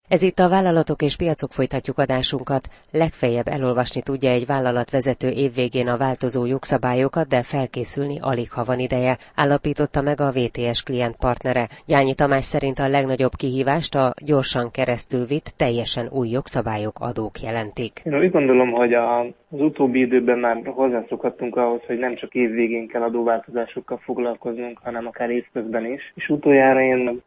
Ez itt a Vállalatok és Piacok, folytatjuk adásunkat. Legfeljebb elolvasni tudja egy vállalatvezető évvégén a változó jogszabályokat, de felkészülni alig ha van ideje, állapította meg a VTS klientpartnere. Gyányi Tamás szerint a legnagyobb kihívást a gyorsan keresztül vitt, teljesen új jogszabályok, adók jelentik. Én úgy gondolom, hogy az utóbbi időben már hozzászokhattunk ahhoz, hogy nem csak évvégén kell adóváltozásokkal foglalkoznunk, hanem akár évközben is. És utoljára én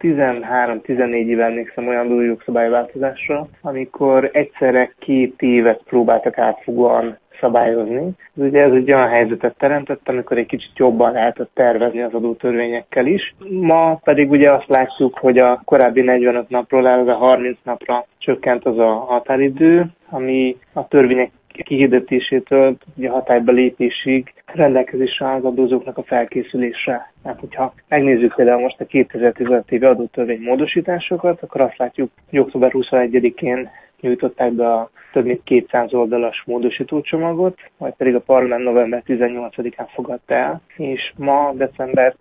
13-14 éve emlékszem olyan adójogszabályváltozásra, amikor egyszerre 2 évet próbáltak átfogóan szabályozni. Ez egy olyan helyzetet teremtett, amikor egy kicsit jobban lehetett tervezni az adótörvényekkel is. Ma pedig ugye azt látjuk, hogy a korábbi 45 napról el a 30 napra csökkent az a határidő, ami a törvények kihirdetésétől ugye hatályba lépésig rendelkezésre áll az adózóknak a felkészülésre. Hát, hogyha megnézzük például most a 2015 évi adótörvény módosításokat, akkor azt látjuk, hogy október 21-én nyújtották be a több mint 200 oldalas módosítócsomagot, majd pedig a parlament november 18-án fogadta el, és ma december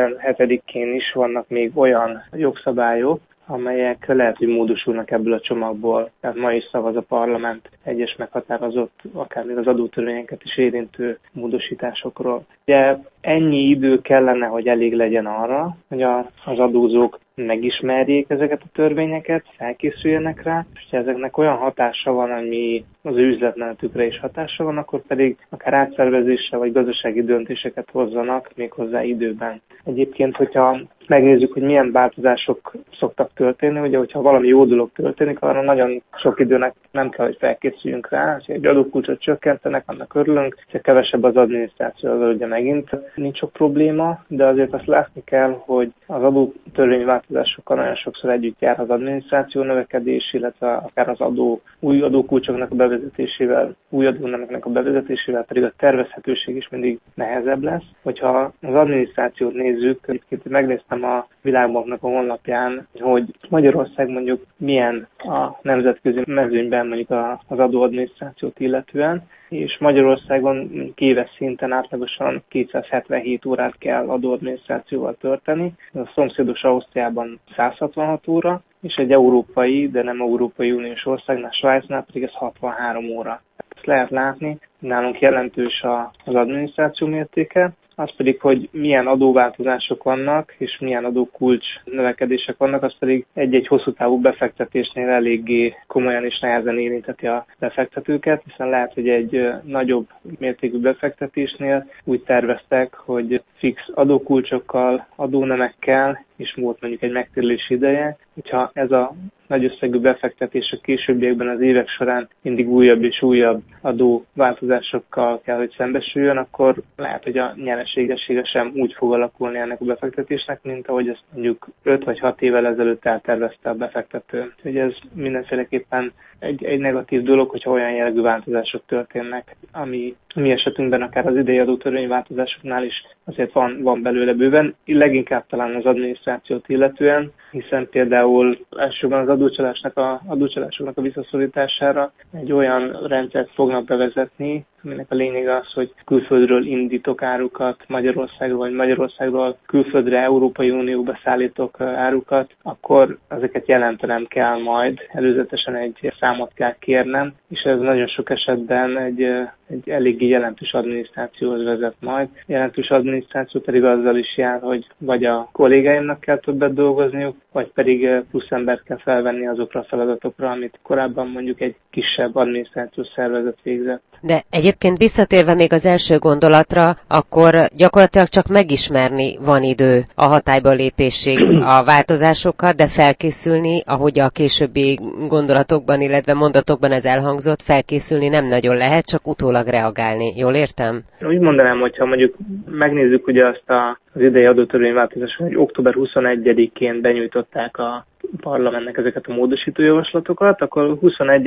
17-én is vannak még olyan jogszabályok, amelyek lehet, hogy módosulnak ebből a csomagból. Tehát ma is szavaz a parlament egyes meghatározott, akár még az adótörvényeket is érintő módosításokról. Ugye ennyi idő kellene, hogy elég legyen arra, hogy az adózók megismerjék ezeket a törvényeket, felkészüljenek rá, és ha ezeknek olyan hatása van, ami az ő üzletmenetükre is hatása van, akkor pedig akár átszervezéssel vagy gazdasági döntéseket hozzanak méghozzá időben. Egyébként, hogyha megnézzük, hogy milyen változások szoktak történni, ugye, hogyha valami jó dolog történik, arra nagyon sok időnek nem kell, hogy felkészüljünk rá. Ha egy adókulcsot csökkentenek, annak örülünk, és kevesebb az adminisztráció, az ugye megint nincs sok probléma, de azért azt látni kell, hogy az adótörvényváltozásokkal nagyon sokszor együtt jár az adminisztráció növekedés, illetve akár az új adókulcsoknak a bevezetésével, új adónemeknek a bevezetésével pedig a tervezhetőség is mindig nehezebb lesz. Hogyha az adminisztrációt nézzük, egyébként megnéztem a Világbanknak a honlapján, hogy Magyarország mondjuk milyen a nemzetközi mezőnyben mondjuk az adóadminisztrációt illetően, és Magyarországon éves szinten átlagosan 277 órát kell adóadminisztrációval tölteni, a szomszédos Ausztriában 166 óra, és egy európai, de nem Európai Uniós országnál, Svájcnál pedig ez 63 óra. Ezt lehet látni, nálunk jelentős az adminisztráció mértéke, az pedig, hogy milyen adóváltozások vannak, és milyen adókulcs növekedések vannak, az pedig egy-egy hosszú távú befektetésnél eléggé komolyan és nehezen érinteti a befektetőket, hiszen lehet, hogy egy nagyobb mértékű befektetésnél úgy terveztek, hogy fix adókulcsokkal, adónemekkel, és volt mondjuk egy megtérülési ideje, hogyha ez a nagy összegű befektetés a későbbiekben az évek során mindig újabb és újabb adóváltozásokkal kell, hogy szembesüljön, akkor lehet, hogy a nyereségessége sem úgy fog alakulni ennek a befektetésnek, mint ahogy ezt mondjuk 5 vagy 6 évvel ezelőtt eltervezte a befektető. Úgyhogy ez mindenféleképpen egy negatív dolog, hogyha olyan jellegű változások történnek, ami mi esetünkben akár az idei adótörvényváltozásoknál is azért van belőle bőven, leginkább talán az adminisztrációt illetően, hiszen például elsősorban az adócsalásoknak a visszaszorítására egy olyan rendszert fognak bevezetni, aminek a lényege az, hogy külföldről indítok árukat Magyarországról, vagy Magyarországról külföldre, Európai Unióba szállítok árukat, akkor ezeket jelentenem kell majd, előzetesen egy számot kell kérnem, és ez nagyon sok esetben egy eléggé jelentős adminisztrációhoz vezet majd. Jelentős adminisztráció pedig azzal is jár, hogy vagy a kollégáimnak kell többet dolgozniuk, vagy pedig plusz embert kell felvenni azokra a feladatokra, amit korábban mondjuk egy kisebb adminisztrációs szervezet végzett. De egyébként visszatérve még az első gondolatra, akkor gyakorlatilag csak megismerni van idő a hatályba lépésig a változásokat, de felkészülni, ahogy a későbbi gondolatokban, illetve mondatokban ez elhangzott, felkészülni nem nagyon lehet, csak utólag reagálni. Jól értem? Úgy mondanám, hogyha mondjuk megnézzük ugye azt az idei adótörvényváltozásokat, hogy október 21-én benyújtották a parlamentnek ezeket a módosító javaslatokat, akkor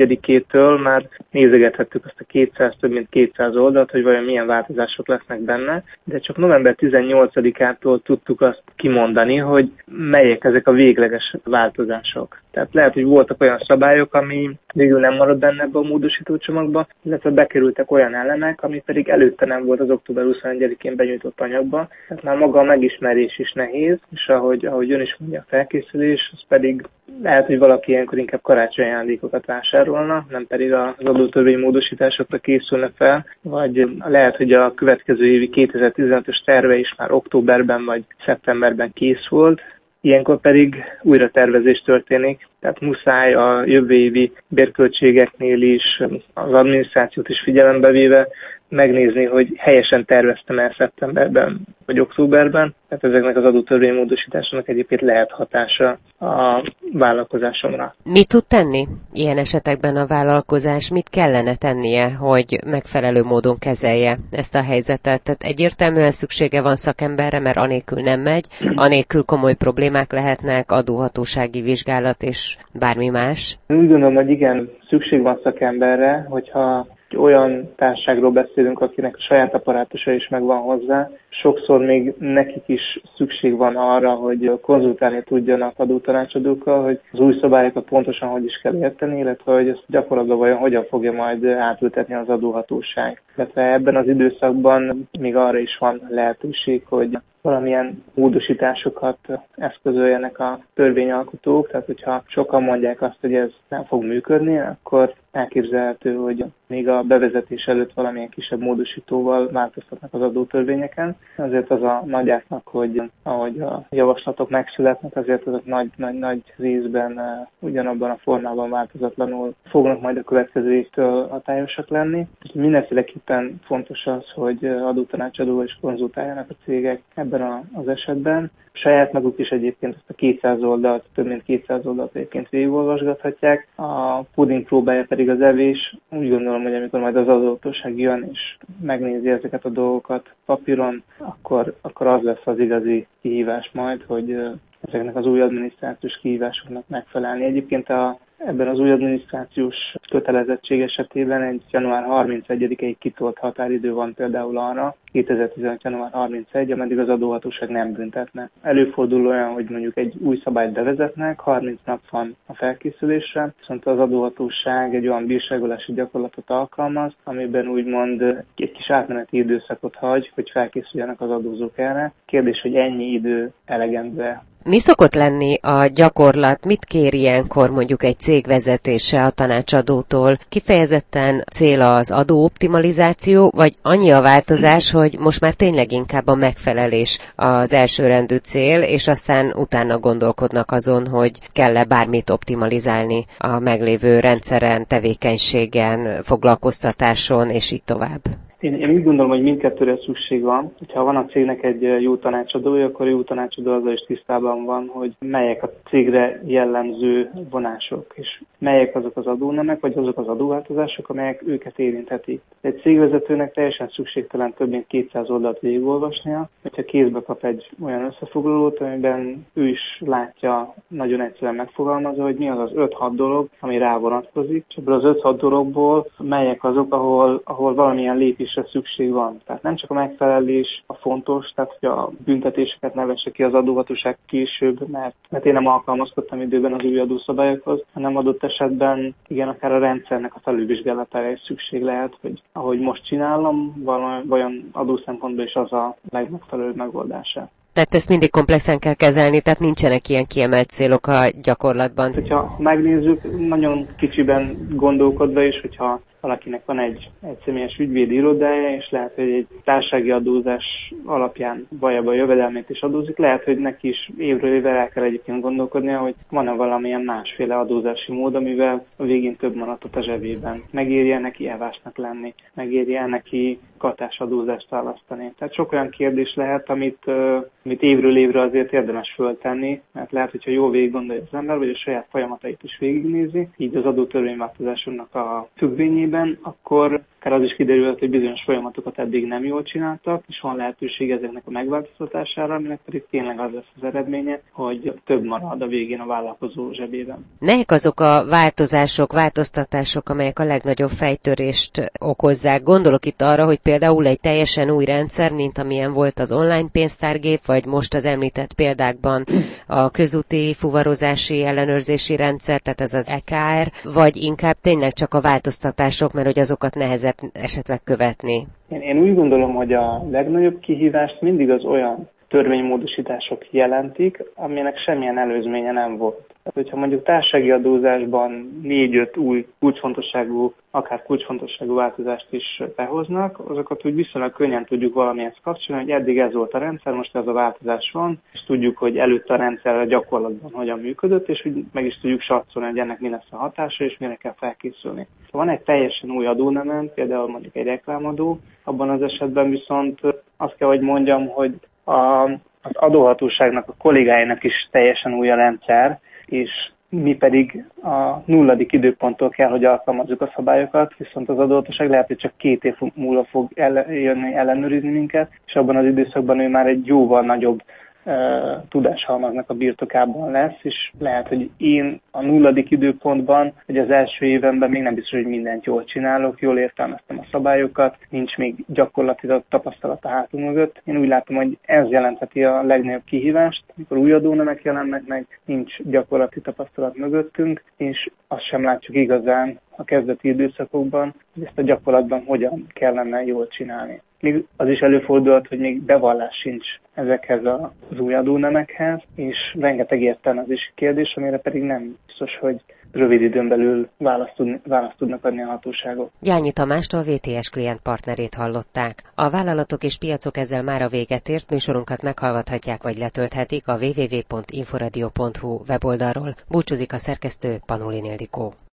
21-től már nézegethettük azt a több mint 200 oldalt, hogy vajon milyen változások lesznek benne, de csak november 18-ától tudtuk azt kimondani, hogy melyek ezek a végleges változások. Tehát lehet, hogy voltak olyan szabályok, ami végül nem maradt benne ebbe a módosító csomagba, illetve bekerültek olyan elemek, ami pedig előtte nem volt az október 21-én benyújtott anyagba. Tehát már maga a megismerés is nehéz, és ahogy ön is mondja, a felkészülés, az pedig lehet, hogy valaki ilyenkor inkább karácsonyi ajándékokat vásárolna, nem pedig az adótörvény módosításokra készülne fel, vagy lehet, hogy a következő évi 2015-ös terve is már októberben vagy szeptemberben kész volt, ilyenkor pedig újra tervezés történik, tehát muszáj a jövő évi bérköltségeknél is az adminisztrációt is figyelembe véve megnézni, hogy helyesen terveztem el szeptemberben vagy októberben, tehát ezeknek az adótörvénymódosításnak egyébként lehet hatása a vállalkozásomra. Mit tud tenni ilyen esetekben a vállalkozás? Mit kellene tennie, hogy megfelelő módon kezelje ezt a helyzetet? Tehát egyértelműen szüksége van szakemberre, mert anélkül nem megy, anélkül komoly problémák lehetnek, adóhatósági vizsgálat és bármi más. Úgy gondolom, hogy igen, szükség van szakemberre, hogyha olyan társaságról beszélünk, akinek a saját apparátusa is megvan hozzá. Sokszor még nekik is szükség van arra, hogy konzultálni tudjanak adótanácsadókkal, hogy az új szabályokat pontosan hogy is kell érteni, illetve hogy ezt gyakorlatban vajon hogyan fogja majd átültetni az adóhatóság. Illetve ebben az időszakban még arra is van lehetőség, hogy valamilyen módosításokat eszközöljenek a törvényalkotók, tehát hogyha sokan mondják azt, hogy ez nem fog működni, akkor elképzelhető, hogy még a bevezetés előtt valamilyen kisebb módosítóval változtatnak az adótörvényeken. Azért az a nagy átlag, hogy ahogy a javaslatok megszületnek, azért azok nagy részben ugyanabban a formában változatlanul fognak majd a következő évtől hatályosak lenni. Mindenféleképpen fontos az, hogy adótanácsadóval is konzultáljanak a cégek ebben az esetben. Saját maguk is egyébként ezt a 200 oldalt, több mint 200 oldalt egyébként végigolvasgathatják. A puding próbája pedig az evés. Úgy gondolom, hogy amikor majd az adóhatóság jön és megnézi ezeket a dolgokat papíron, akkor az lesz az igazi kihívás majd, hogy ezeknek az új adminisztrációs kihívásoknak megfelelni. Egyébként ebben az új adminisztrációs kötelezettség esetében egy január 31-ig kitolt határidő van például arra, 2015. január 31, ameddig az adóhatóság nem büntetne. Előfordul olyan, hogy mondjuk egy új szabályt bevezetnek, 30 nap van a felkészülésre, viszont az adóhatóság egy olyan bírságolási gyakorlatot alkalmaz, amiben úgymond egy kis átmeneti időszakot hagy, hogy felkészüljenek az adózók erre. Kérdés, hogy ennyi idő elegendő. Mi szokott lenni a gyakorlat? Mit kér ilyenkor mondjuk egy cég vezetése a tanácsadótól? Kifejezetten cél az adóoptimalizáció, vagy annyi a változás, hogy most már tényleg inkább a megfelelés az elsőrendű cél, és aztán utána gondolkodnak azon, hogy kell-e bármit optimalizálni a meglévő rendszeren, tevékenységen, foglalkoztatáson, és így tovább? Én úgy gondolom, hogy mindkettőre szükség van. Ha van a cégnek egy jó tanácsadója, akkor a jó tanácsadó azzal is tisztában van, hogy melyek a cégre jellemző vonások, és melyek azok az adónemek, vagy azok az adóváltozások, amelyek őket érinthetik. Egy cégvezetőnek teljesen szükségtelen több mint 200 oldalt végigolvasnia, hogyha kézbe kap egy olyan összefoglalót, amiben ő is látja nagyon egyszerűen megfogalmazva, hogy mi az az 5-6 dolog, ami rá vonatkozik, és ebből az 5-6 dologból melyek azok, ahol valamilyen lépés szükség van. Tehát nem csak a megfelelés a fontos, tehát hogy a büntetéseket ne vesse ki az adóhatóság később, mert én nem alkalmazkodtam időben az új adószabályokhoz, hanem adott esetben igen, akár a rendszernek a felülvizsgálatára is szükség lehet, hogy ahogy most csinálom, vajon adószempontból is az a legmegfelelőbb megoldása. Tehát ezt mindig komplexen kell kezelni, tehát nincsenek ilyen kiemelt célok a gyakorlatban. Hogyha megnézzük, nagyon kicsiben gondolkodva is, hogyha valakinek van egy személyes ügyvédi irodája, és lehet, hogy egy társasági adózás alapján valójában jövedelmét is adózik, lehet, hogy neki is évről évre el kell egyébként gondolkodnia, hogy van-e valamilyen másféle adózási mód, amivel a végén több maradt a zsebében. Megéri-e neki elvásnak lenni? Megéri-e neki katásadózást választani? Tehát sok olyan kérdés lehet, amit évről évre azért érdemes föltenni, mert lehet, hogyha jól végig gondolja az ember, vagy a saját folyamatait is végignézi, így az adótörvényváltozásoknak a függvényében, akkor akár az is kiderült, hogy bizonyos folyamatokat eddig nem jól csináltak, és van lehetőség ezeknek a megváltoztatására, aminek pedig tényleg az lesz az eredménye, hogy több marad a végén a vállalkozó zsebében. Melyek azok a változtatások, amelyek a legnagyobb fejtörést okozzák? Gondolok itt arra, hogy például egy teljesen új rendszer, mint amilyen volt az online pénztárgép, vagy most az említett példákban a közúti fuvarozási ellenőrzési rendszer, tehát ez az EKR, vagy inkább tényleg csak a változtatások, mert hogy azokat nehezebb esetleg követni? Én úgy gondolom, hogy a legnagyobb kihívást mindig az olyan törvénymódosítások jelentik, aminek semmilyen előzménye nem volt. Tehát, hogyha mondjuk társasági adózásban 4-5 új kulcsfontosságú, akár kulcsfontosságú változást is behoznak, azokat úgy viszonylag könnyen tudjuk valamihez kapcsolni, hogy eddig ez volt a rendszer, most ez a változás van, és tudjuk, hogy előtte a rendszer a gyakorlatban hogyan működött, és úgy meg is tudjuk satszolni, hogy ennek mi lesz a hatása, és mire kell felkészülni. Ha van egy teljesen új adónemen, például mondjuk egy reklámadó, abban az esetben viszont azt kell, hogy mondjam, hogy az adóhatóságnak, a kollégáinak is teljesen új a rendszer, és mi pedig a nulladik időponttól kell, hogy alkalmazzuk a szabályokat, viszont az adóhatóság lehet, hogy csak 2 év múlva fog jönni ellenőrizni minket, és abban az időszakban ő már egy jóval nagyobb tudáshalmaznak a birtokában lesz, és lehet, hogy én a nulladik időpontban, vagy az első évenben még nem biztos, hogy mindent jól csinálok, jól értelmeztem a szabályokat, nincs még gyakorlati tapasztalat a hátunk mögött. Én úgy látom, hogy ez jelentheti a legnagyobb kihívást, amikor új adónemek jelennek meg, nincs gyakorlati tapasztalat mögöttünk, és azt sem látjuk igazán a kezdeti időszakokban, hogy ezt a gyakorlatban hogyan kellene jól csinálni. Még az is előfordulhat, hogy még bevallás sincs ezekhez az új adónemekhez, és rengeteg értelmezési kérdés, amire pedig nem biztos, hogy rövid időn belül választ tudnak adni a hatóságok. Gyányi Tamást, a VTS klient partnerét hallották. A vállalatok és piacok ezzel már a véget ért, műsorunkat meghallgathatják vagy letölthetik a www.inforadio.hu weboldalról. Búcsúzik a szerkesztő, Panulin Ildikó.